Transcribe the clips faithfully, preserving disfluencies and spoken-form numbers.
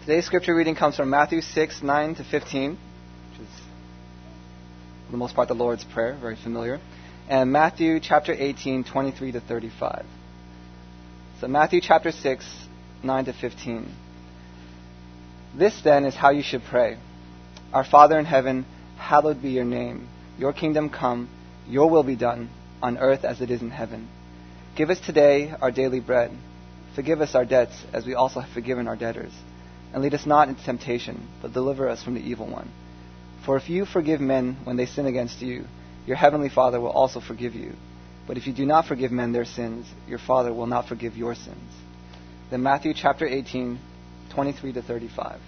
Today's scripture reading comes from Matthew six, nine to fifteen, which is, for the most part, the Lord's Prayer, very familiar, and Matthew chapter eighteen, twenty-three to thirty-five. So Matthew chapter six, nine to fifteen. This then is how you should pray. Our Father in heaven, hallowed be your name. Your kingdom come, your will be done, on earth as it is in heaven. Give us today our daily bread. Forgive us our debts, as we also have forgiven our debtors. And lead us not into temptation, but deliver us from the evil one. For if you forgive men when they sin against you, your heavenly Father will also forgive you. But if you do not forgive men their sins, your Father will not forgive your sins. Then Matthew chapter eighteen, twenty-three to thirty-five.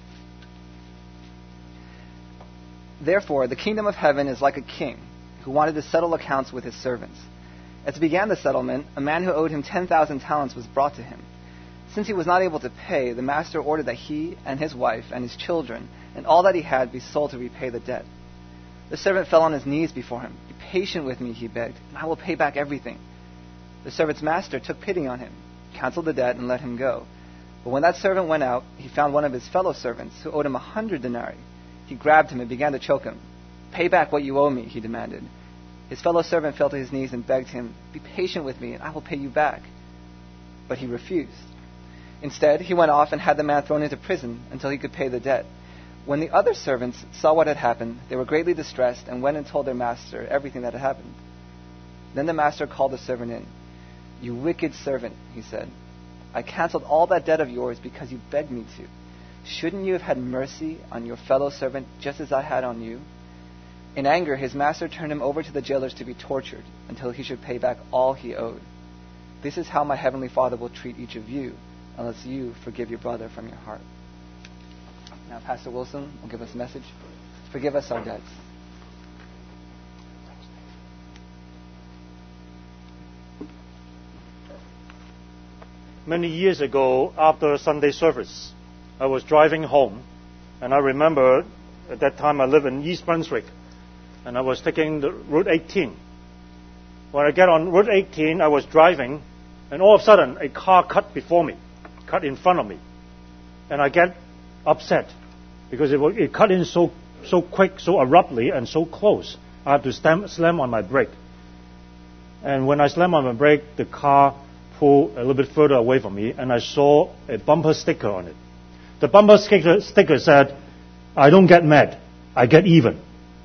Therefore, the kingdom of heaven is like a king who wanted to settle accounts with his servants. As he began the settlement, a man who owed him ten thousand talents was brought to him. Since he was not able to pay, the master ordered that he and his wife and his children and all that he had be sold to repay the debt. The servant fell on his knees before him. Be patient with me, he begged, and I will pay back everything. The servant's master took pity on him, canceled the debt, and let him go. But when that servant went out, he found one of his fellow servants who owed him a hundred denarii. He grabbed him and began to choke him. Pay back what you owe me, he demanded. His fellow servant fell to his knees and begged him, Be patient with me, and I will pay you back. But he refused. Instead, he went off and had the man thrown into prison until he could pay the debt. When the other servants saw what had happened, they were greatly distressed and went and told their master everything that had happened. Then the master called the servant in. You wicked servant, he said. I canceled all that debt of yours because you begged me to. Shouldn't you have had mercy on your fellow servant just as I had on you? In anger, his master turned him over to the jailers to be tortured until he should pay back all he owed. This is how my heavenly Father will treat each of you, unless you forgive your brother from your heart. Now, Pastor Wilson will give us a message. Forgive us our debts. Many years ago, after Sunday service, I was driving home, and I remember at that time I lived in East Brunswick, and I was taking the Route eighteen. When I get on Route eighteen, I was driving, and all of a sudden, a car cut before me, cut in front of me. And I get upset because it, it cut in so so quick, so abruptly, and so close. I had to slam, slam on my brake. And when I slammed on my brake, the car pulled a little bit further away from me, and I saw a bumper sticker on it. The bumper sticker, sticker said, I don't get mad, I get even.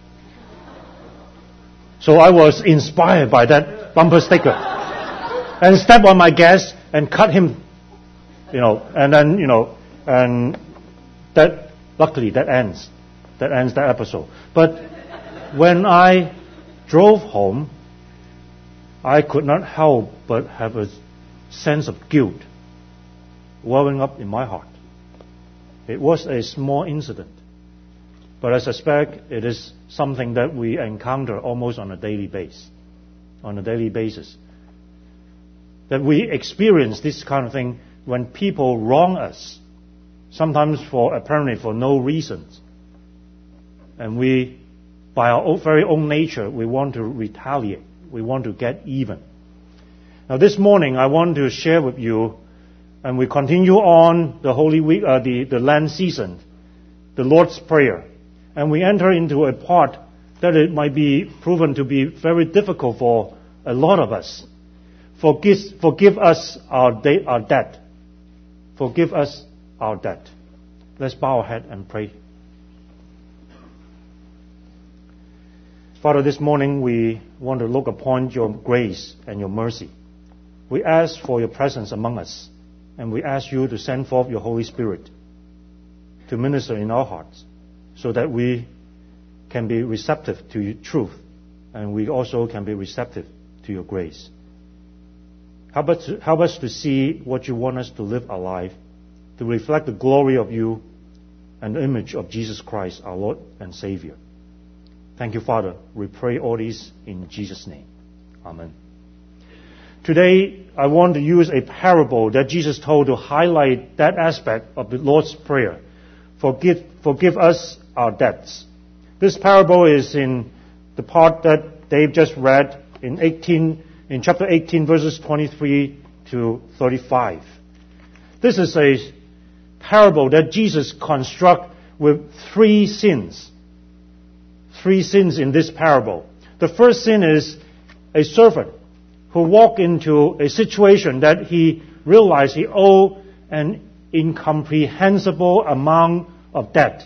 So I was inspired by that bumper sticker and stepped on my gas and cut him, you know, and then, you know, and that, luckily that ends, that ends that episode. But when I drove home, I could not help but have a sense of guilt welling up in my heart. It was a small incident, but I suspect it is something that we encounter almost on a daily basis, on a daily basis. That we experience this kind of thing when people wrong us, sometimes for apparently for no reasons. And we, by our own, very own nature, we want to retaliate. We want to get even. Now this morning I want to share with you, and we continue on the Holy Week, uh, the, the Lent season, the Lord's Prayer. And we enter into a part that it might be proven to be very difficult for a lot of us. Forgive, forgive us our, de- our debt. Forgive us our debt. Let's bow our head and pray. Father, this morning we want to look upon your grace and your mercy. We ask for your presence among us, and we ask you to send forth your Holy Spirit to minister in our hearts so that we can be receptive to your truth, and we also can be receptive to your grace. Help us to, help us to see what you want us to live our life, to reflect the glory of you and the image of Jesus Christ, our Lord and Savior. Thank you, Father. We pray all this in Jesus' name. Amen. Today, I want to use a parable that Jesus told to highlight that aspect of the Lord's Prayer. Forgive, forgive us our debts. This parable is in the part that Dave just read in eighteen, in chapter eighteen, verses twenty-three to thirty-five. This is a parable that Jesus constructs with three sins. Three sins in this parable. The first sin is a servant who walked into a situation that he realized he owed an incomprehensible amount of debt.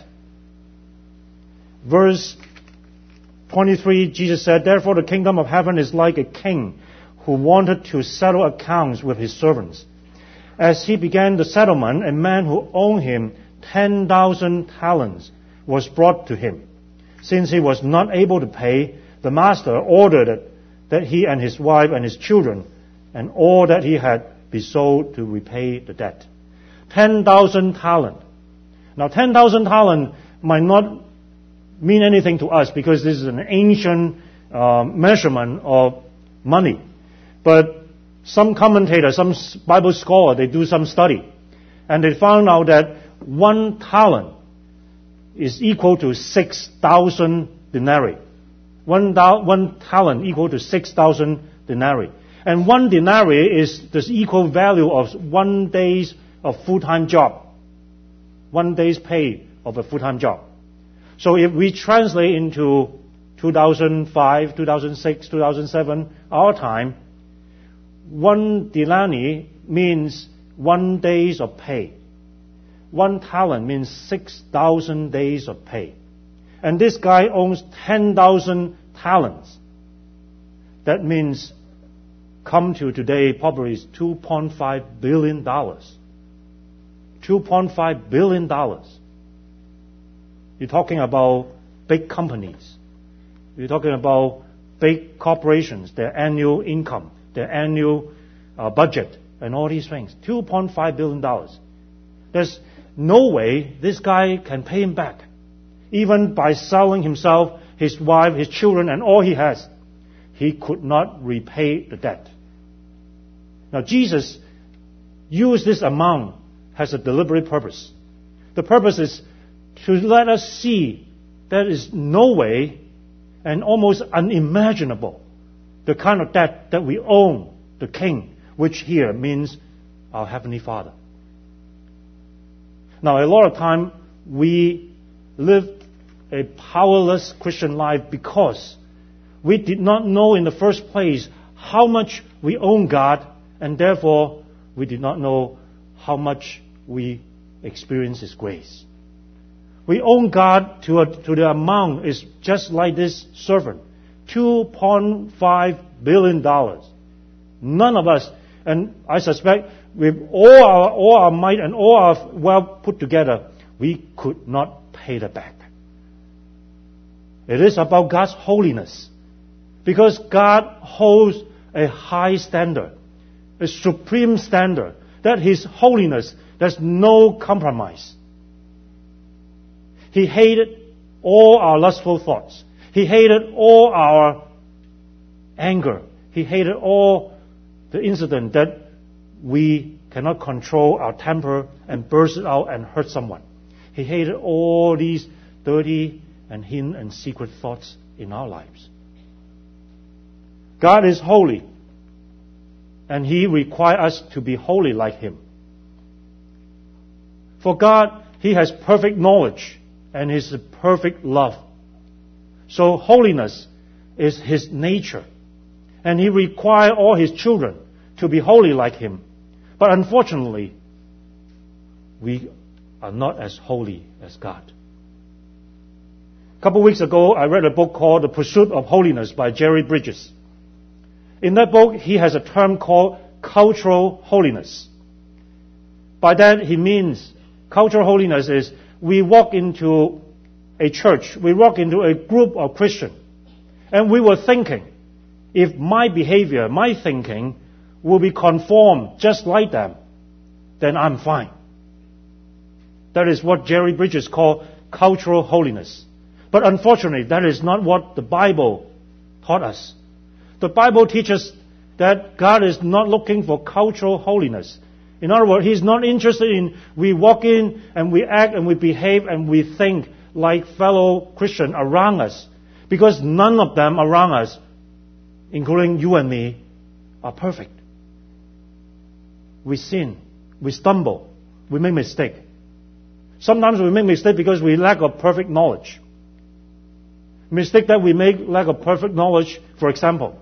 Verse twenty-three, Jesus said, "Therefore the kingdom of heaven is like a king who wanted to settle accounts with his servants. As he began the settlement, a man who owed him ten thousand talents was brought to him. Since he was not able to pay, the master ordered that he and his wife and his children and all that he had be sold to repay the debt." ten thousand talent. Now, ten thousand talent might not mean anything to us because this is an ancient uh, measurement of money. But some commentators, some Bible scholars, they do some study. And they found out that one talent is equal to six thousand denarii. One, one talent equal to six thousand denarii. And one denarii is the equal value of one day's of full-time job. One day's pay of a full-time job. So if we translate into two thousand five, two thousand six, two thousand seven, our time, one denarii means one day's of pay. One talent means six thousand days of pay. And this guy owns ten thousand talents. That means, come to today, probably is two point five billion dollars. two point five billion dollars. You're talking about big companies. You're talking about big corporations, their annual income, their annual uh, budget, and all these things. two point five billion dollars. There's no way this guy can pay him back. Even by selling himself, his wife, his children, and all he has, he could not repay the debt. Now, Jesus used this amount has a deliberate purpose. The purpose is to let us see there is no way and almost unimaginable the kind of debt that we owe the King, which here means our Heavenly Father. Now, a lot of time we live a powerless Christian life because we did not know in the first place how much we owe God, and therefore we did not know how much we experience His grace. We owe God to, a, to the amount is just like this servant, two point five billion dollars. None of us, and I suspect with all our, all our might and all our wealth put together, we could not pay that back. It is about God's holiness. Because God holds a high standard, a supreme standard, that His holiness, there's no compromise. He hated all our lustful thoughts. He hated all our anger. He hated all the incident that we cannot control our temper and burst it out and hurt someone. He hated all these dirty and hidden and secret thoughts in our lives. God is holy, and He requires us to be holy like Him. For God, He has perfect knowledge and His perfect love. So holiness is His nature, and He requires all His children to be holy like Him. But unfortunately, we are not as holy as God. A couple of weeks ago, I read a book called The Pursuit of Holiness by Jerry Bridges. In that book, he has a term called cultural holiness. By that, he means cultural holiness is we walk into a church, we walk into a group of Christians, and we were thinking, if my behavior, my thinking, will be conformed just like them, then I'm fine. That is what Jerry Bridges called cultural holiness. But unfortunately, that is not what the Bible taught us. The Bible teaches that God is not looking for cultural holiness. In other words, He's not interested in we walk in and we act and we behave and we think like fellow Christians around us. Because none of them around us, including you and me, are perfect. We sin. We stumble. We make mistakes. Sometimes we make mistakes because we lack of perfect knowledge. Mistake that we make lack of perfect knowledge, for example,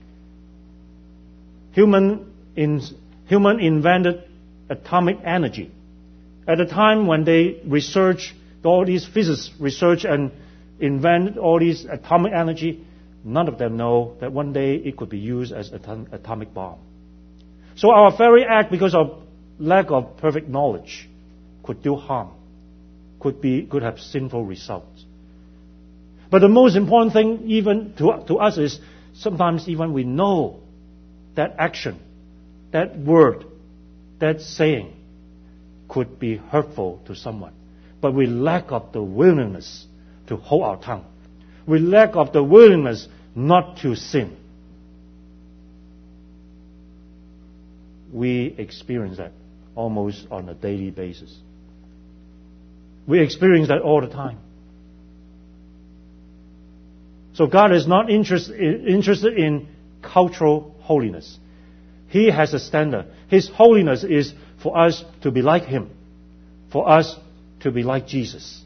human, in, human invented atomic energy. At the time when they research all these physics research and invent all these atomic energy, none of them know that one day it could be used as an atomic bomb. So our very act, because of lack of perfect knowledge, could do harm, could be could have sinful results. But the most important thing, even to to us, is sometimes even we know that action, that word, that saying could be hurtful to someone. But we lack of the willingness to hold our tongue. We lack of the willingness not to sin. We experience that almost on a daily basis. We experience that all the time. So God is not interest, interested in cultural holiness. He has a standard. His holiness is for us to be like Him, for us to be like Jesus.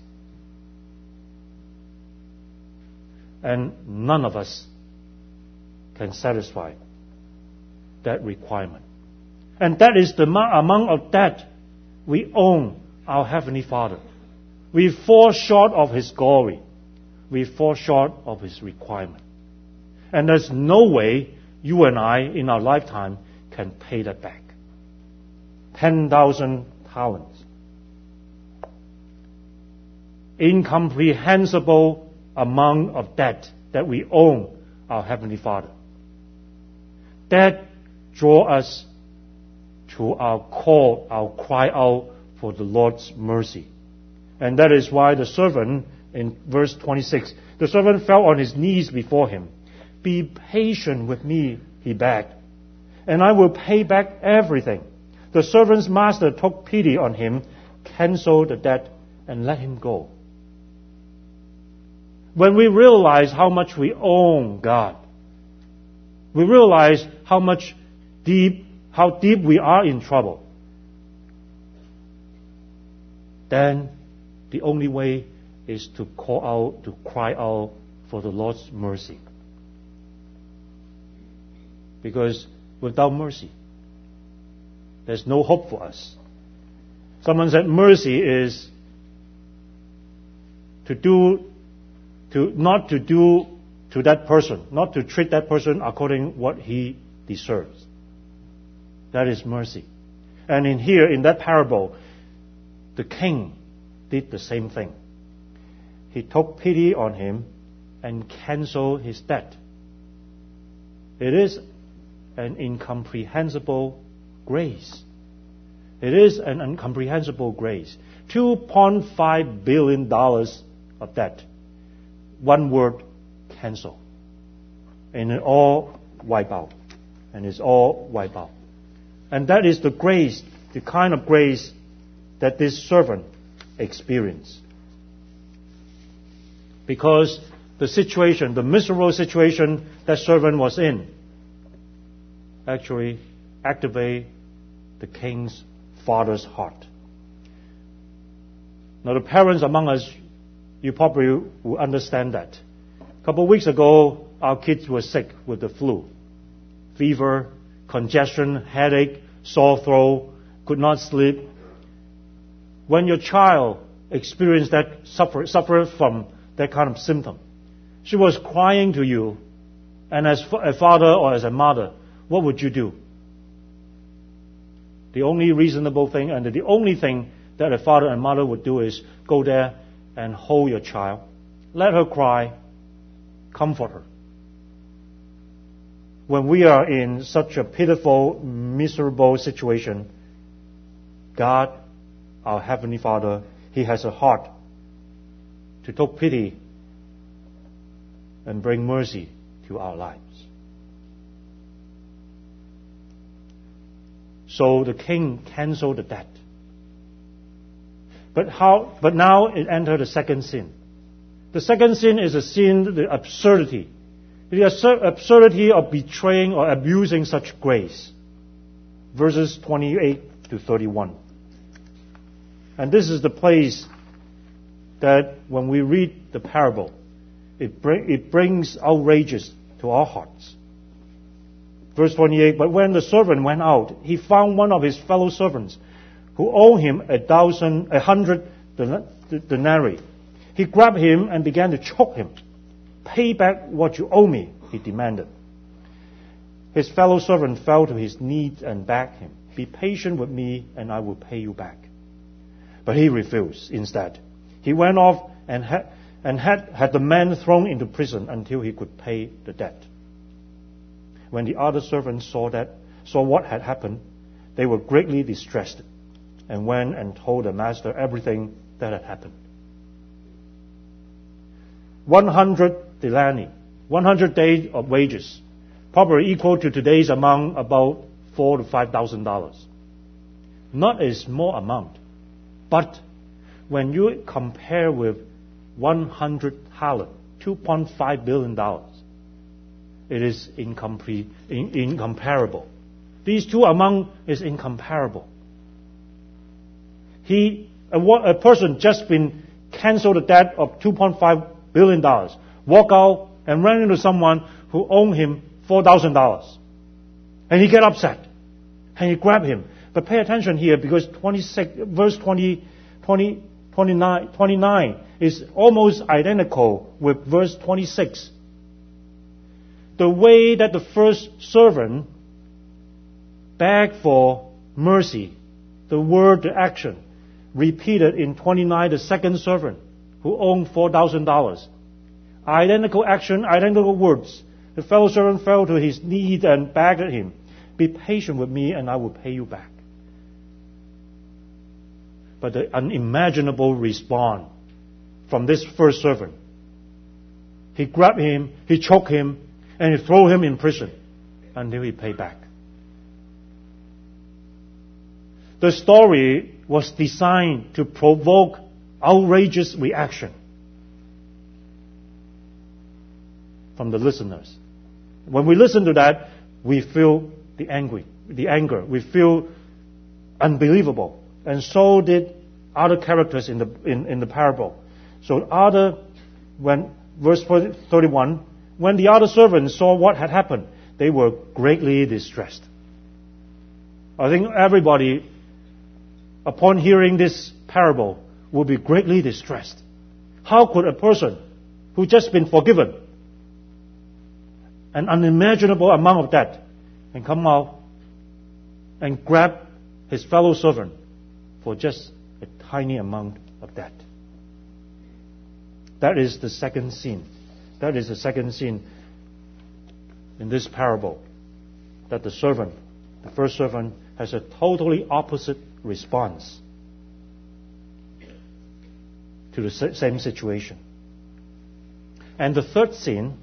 And none of us can satisfy that requirement. And that is the amount of debt we owe our Heavenly Father. We fall short of His glory. We fall short of His requirement. And there's no way you and I in our lifetime can pay that back. ten thousand talents. Incomprehensible amount of debt that we owe our Heavenly Father. That draw us to our call, our cry out for the Lord's mercy. And that is why the servant, in verse twenty-six, the servant fell on his knees before him. Be patient with me, he begged, and I will pay back everything. The servant's master took pity on him, canceled the debt, and let him go. When we realize how much we owe God, we realize how much deep, how deep we are in trouble, then the only way is to call out, to cry out for the Lord's mercy. Because without mercy, there's no hope for us. Someone said mercy is to do, to not to do to that person, not to treat that person according to what he deserves. That is mercy. And in here, in that parable, the king did the same thing. He took pity on him and canceled his debt. It is an incomprehensible grace. It is an incomprehensible grace. two point five billion dollars of debt. One word, cancel. And it all wipe out. And it's all wipe out. And that is the grace, the kind of grace that this servant experienced. Because the situation, the miserable situation that servant was in, actually activate the king's father's heart. Now the parents among us, you probably will understand that. A couple of weeks ago, our kids were sick with the flu. Fever, congestion, headache, sore throat, could not sleep. When your child experienced that, suffer, suffer from that kind of symptom, she was crying to you, and as a father or as a mother, what would you do? The only reasonable thing and the only thing that a father and mother would do is go there and hold your child, let her cry, comfort her. When we are in such a pitiful, miserable situation, God, our Heavenly Father, He has a heart to take pity and bring mercy to our lives. So the king canceled the debt. But how? But now it entered the second sin. The second sin is a sin, the absurdity. The absurdity of betraying or abusing such grace. Verses twenty-eight to thirty-one. And this is the place that when we read the parable, it, bring, it brings outrages to our hearts. Verse twenty-eight, but when the servant went out, he found one of his fellow servants who owed him a thousand, a hundred denarii. He grabbed him and began to choke him. Pay back what you owe me, he demanded. His fellow servant fell to his knees and begged him, be patient with me and I will pay you back. But he refused instead. He went off and had, and had, had the man thrown into prison until he could pay the debt. When the other servants saw that, saw what had happened, they were greatly distressed and went and told the master everything that had happened. one hundred denarii, one hundred days of wages, probably equal to today's amount, about four to five thousand dollars. Not a small amount, but when you compare with one hundred talent, two point five billion dollars, it is incompre- in, incomparable. These two amount is incomparable. He, a, a person just been canceled a debt of two point five billion dollars, walk out and ran into someone who owed him four thousand dollars. And he get upset. And he grab him. But pay attention here because twenty-six, verse twenty, twenty, twenty-nine, twenty-nine is almost identical with verse twenty-six. The way that the first servant begged for mercy, the word, the action, repeated in twenty-nine, the second servant who owed four thousand dollars. Identical action, identical words. The fellow servant fell to his knees and begged him, be patient with me and I will pay you back. But the unimaginable response from this first servant. He grabbed him, he choked him, and he threw him in prison until he paid back. The story was designed to provoke outrageous reaction from the listeners. When we listen to that, we feel the angry, the anger. We feel unbelievable. And so did other characters in the in, in the parable. So other, when verse thirty-one, when the other servants saw what had happened, they were greatly distressed. I think everybody, upon hearing this parable, will be greatly distressed. How could a person who just been forgiven an unimaginable amount of debt and come out and grab his fellow servant for just a tiny amount of debt? That is the second scene. That is the second scene in this parable. That the servant, the first servant, has a totally opposite response to the same situation. And the third scene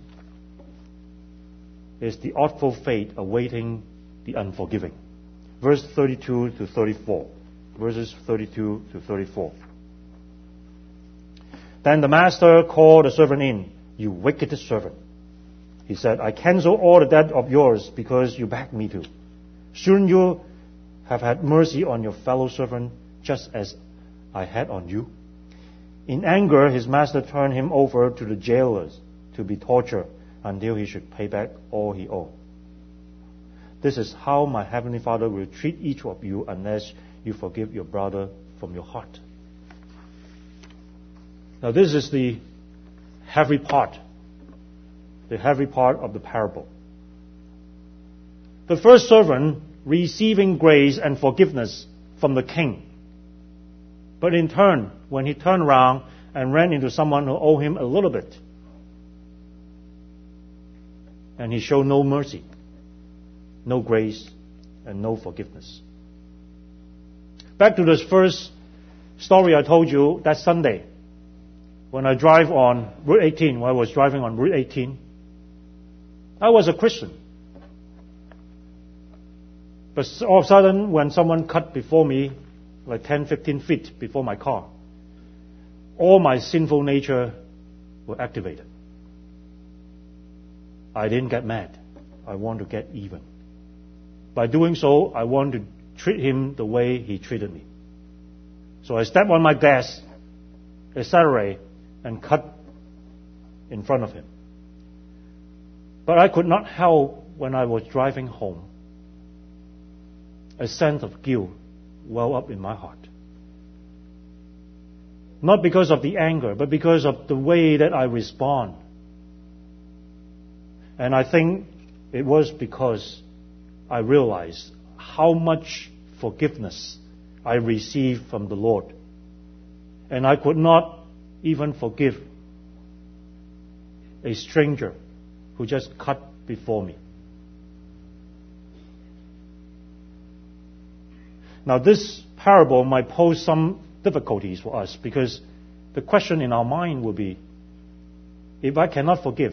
is the awful fate awaiting the unforgiving. Verse thirty-two to thirty-four. Verses thirty-two to thirty-four. Then the master called the servant in. You wicked servant. He said, I cancel all the debt of yours because you begged me to. Shouldn't you have had mercy on your fellow servant just as I had on you? In anger, his master turned him over to the jailers to be tortured until he should pay back all he owed. This is how my heavenly Father will treat each of you unless you forgive your brother from your heart. Now this is the heavy part, the heavy part of the parable. The first servant receiving grace and forgiveness from the king. But in turn, when he turned around and ran into someone who owed him a little bit, and he showed no mercy, no grace, and no forgiveness. Back to this first story I told you that Sunday, when I drive on Route eighteen, when I was driving on Route eighteen, I was a Christian. But all of a sudden, when someone cut before me, like ten, fifteen feet before my car, all my sinful nature were activated. I didn't get mad. I want to get even. By doing so, I want to treat him the way he treated me. So I stepped on my gas, accelerate, and cut in front of him. But I could not help, when I was driving home, a sense of guilt well up in my heart. Not because of the anger, but because of the way that I respond. And I think it was because I realized how much forgiveness I received from the Lord. And I could not even forgive a stranger who just cut before me. Now, this parable might pose some difficulties for us, because the question in our mind will be, if I cannot forgive,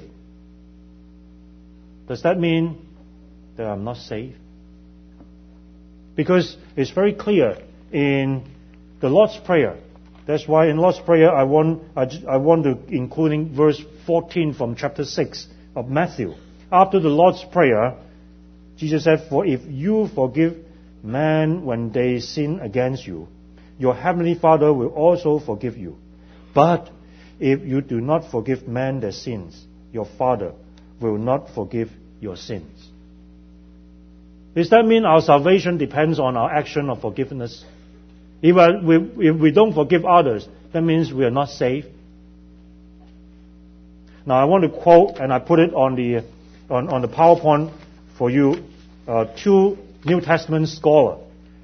does that mean that I'm not saved? Because it's very clear in the Lord's Prayer. That's why in Lord's Prayer I want I, I want to including verse fourteen from chapter six of Matthew. After the Lord's Prayer, Jesus said, "For if you forgive men when they sin against you, your heavenly Father will also forgive you. But if you do not forgive men their sins, your Father will not forgive your sins." Does that mean our salvation depends on our action of forgiveness? If we, if we don't forgive others, that means we are not saved. Now I want to quote, and I put it on the on, on the PowerPoint for you, uh, two New Testament scholars.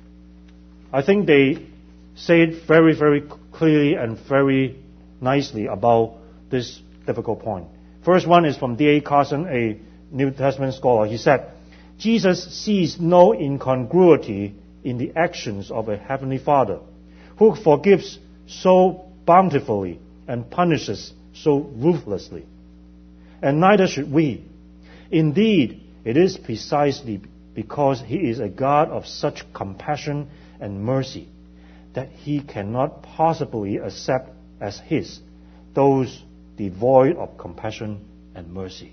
I think they say it very, very clearly and very nicely about this difficult point. First one is from D A Carson, a New Testament scholar. He said, Jesus sees no incongruity in the actions of a Heavenly Father who forgives so bountifully and punishes so ruthlessly. And neither should we. Indeed, it is precisely because He is a God of such compassion and mercy that He cannot possibly accept as His those devoid of compassion and mercy.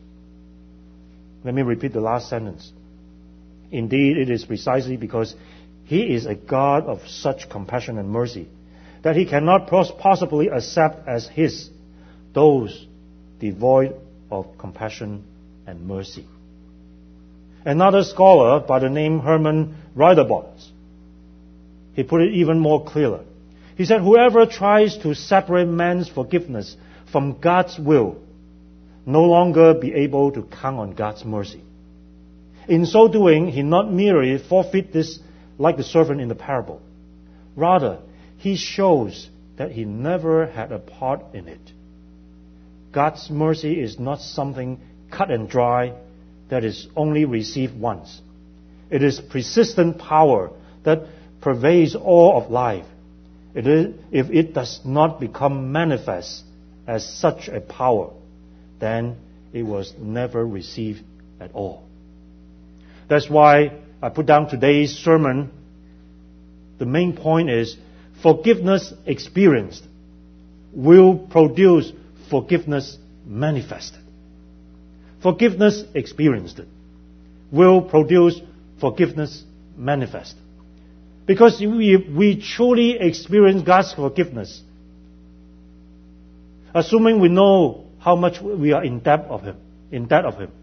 Let me repeat the last sentence. Indeed, it is precisely because He is a God of such compassion and mercy that He cannot possibly accept as His those devoid of compassion and mercy. Another scholar by the name Herman Ridderbos, he put it even more clearly. He said, whoever tries to separate man's forgiveness from God's will no longer be able to count on God's mercy. In so doing, he not merely forfeit this like the servant in the parable. Rather, he shows that he never had a part in it. God's mercy is not something cut and dry that is only received once. It is persistent power that pervades all of life. It is, if it does not become manifest as such a power, then it was never received at all. That's why I put down today's sermon. The main point is forgiveness experienced will produce forgiveness manifested. Forgiveness experienced will produce forgiveness manifest. Because if we truly experience God's forgiveness, assuming we know how much we are in debt of Him, in debt of Him,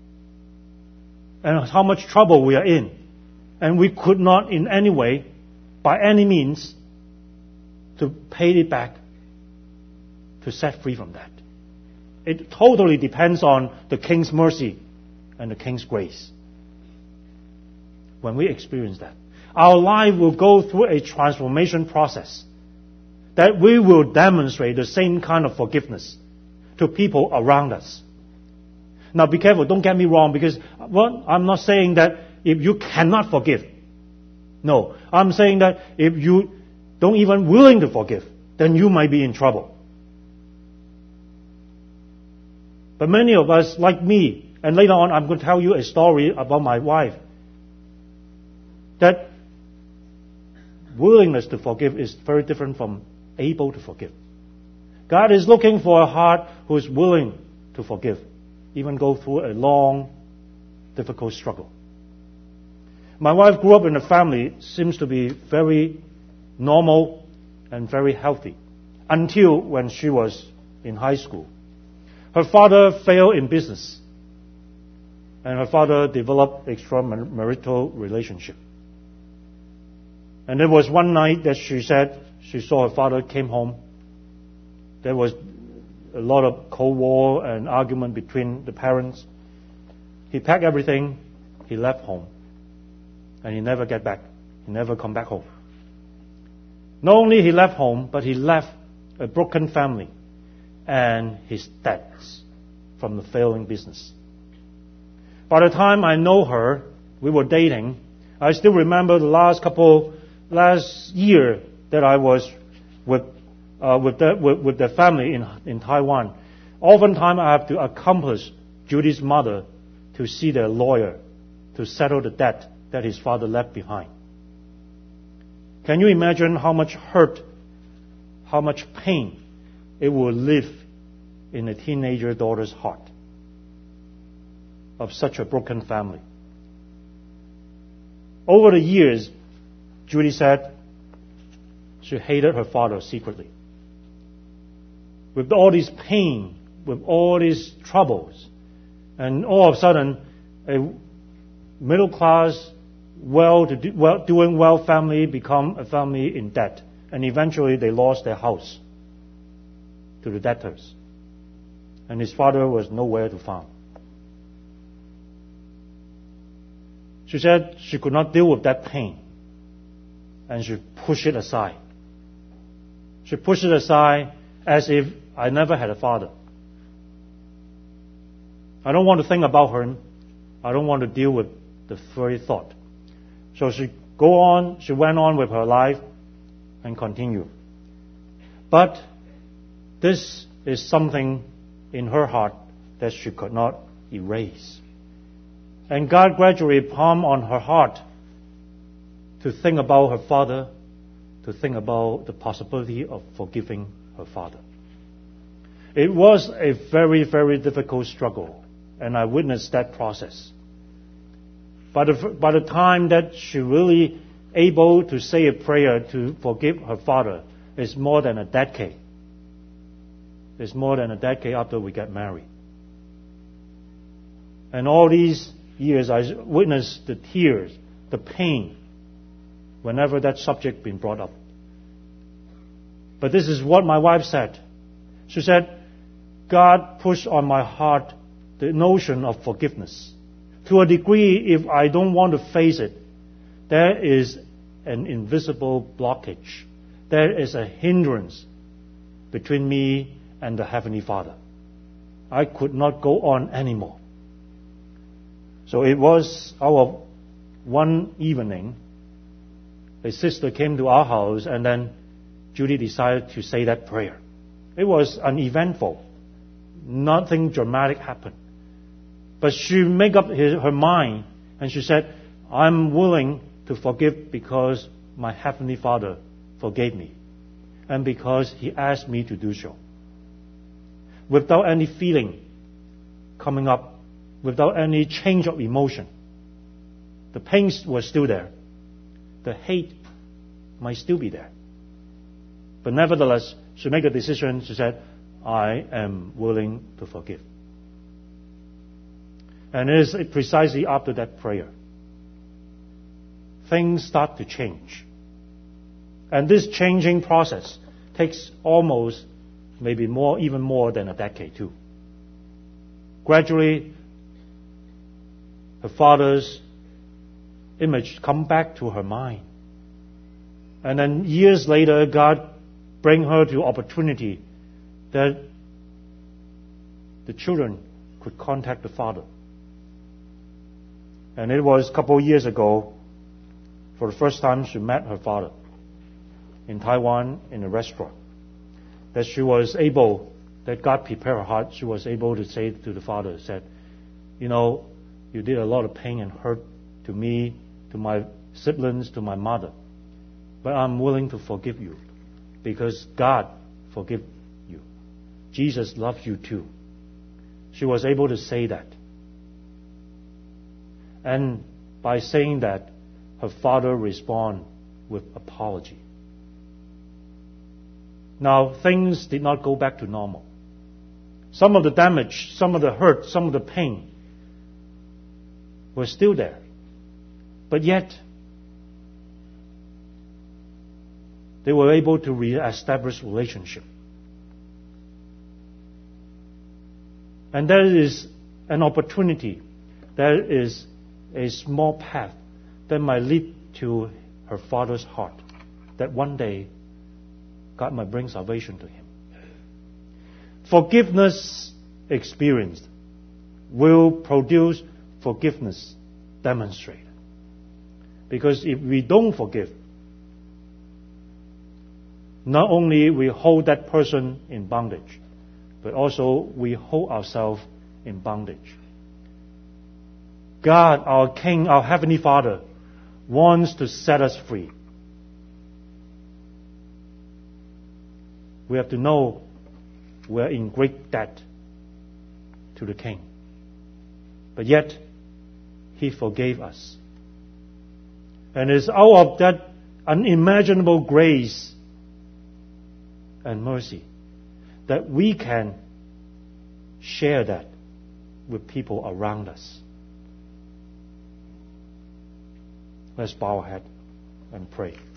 and how much trouble we are in, and we could not in any way, by any means, to pay it back, to set free from that. It totally depends on the King's mercy and the King's grace. When we experience that, our life will go through a transformation process that we will demonstrate the same kind of forgiveness to people around us. Now be careful, don't get me wrong, because well, I'm not saying that if you cannot forgive. No, I'm saying that if you don't even willing to forgive, then you might be in trouble. But many of us, like me, and later on I'm going to tell you a story about my wife, that willingness to forgive is very different from able to forgive. God is looking for a heart who is willing to forgive, even go through a long, difficult struggle. My wife grew up in a family, seems to be very normal and very healthy until when she was in high school. Her father failed in business, and her father developed extramarital relationship. And there was one night that she said she saw her father came home. There was a lot of Cold War and argument between the parents. He packed everything, he left home, and he never get back. He never come back home. Not only he left home, but he left a broken family and his debts from the failing business. By the time I know her, we were dating. I still remember the last couple, last year that I was with uh, with the with, with the family in in Taiwan. Oftentimes I have to accomplish Judy's mother to see their lawyer to settle the debt that his father left behind. Can you imagine how much hurt, how much pain it will leave in a teenager daughter's heart of such a broken family? Over the years, Judy said she hated her father secretly. With all this pain, with all these troubles, and all of a sudden, a middle class, well, to do, well doing well family become a family in debt, and eventually they lost their house to the debtors, and his father was nowhere to find. She said she could not deal with that pain, and she pushed it aside. She pushed it aside as if I never had a father. I don't want to think about her. I don't want to deal with the very thought. So she go on. She went on with her life and continued. But this is something in her heart that she could not erase. And God gradually palmed on her heart to think about her father, to think about the possibility of forgiving her father. It was a very, very difficult struggle, and I witnessed that process. By the, by the time that she really able to say a prayer to forgive her father, it's more than a decade. It's more than a decade after we got married. And all these years, I witnessed the tears, the pain, whenever that subject been brought up. But this is what my wife said. She said, God pushed on my heart the notion of forgiveness. To a degree, if I don't want to face it, there is an invisible blockage. There is a hindrance between me and the Heavenly Father. I could not go on anymore. So it was out of one evening, a sister came to our house, and then Judy decided to say that prayer. It was uneventful. Nothing dramatic happened. But she made up his, her mind, and she said, I'm willing to forgive because my Heavenly Father forgave me, and because He asked me to do so. Without any feeling coming up, without any change of emotion. The pain was still there. The hate might still be there. But nevertheless, she made a decision. She said, I am willing to forgive. And it is precisely after that prayer, things start to change. And this changing process takes almost, maybe more, even more than a decade too. Gradually, her father's image come back to her mind. And then years later, God bring her to opportunity that the children could contact the father. And it was a couple of years ago, for the first time she met her father in Taiwan in a restaurant, that she was able, that God prepared her heart, she was able to say to the father, said, you know, you did a lot of pain and hurt to me, to my siblings, to my mother. But I'm willing to forgive you because God forgive you. Jesus loves you too. She was able to say that. And by saying that, her father responded with apology. Now, things did not go back to normal. Some of the damage, some of the hurt, some of the pain were still there. But yet, they were able to re-establish relationship. And there is an opportunity, there is a small path that might lead to her father's heart, that one day God might bring salvation to him. Forgiveness experienced will produce forgiveness demonstrated. Because if we don't forgive, not only we hold that person in bondage, but also we hold ourselves in bondage. God, our King, our Heavenly Father, wants to set us free. We have to know we're in great debt to the King. But yet, He forgave us. And it's out of that unimaginable grace and mercy that we can share that with people around us. Let's bow our head and pray.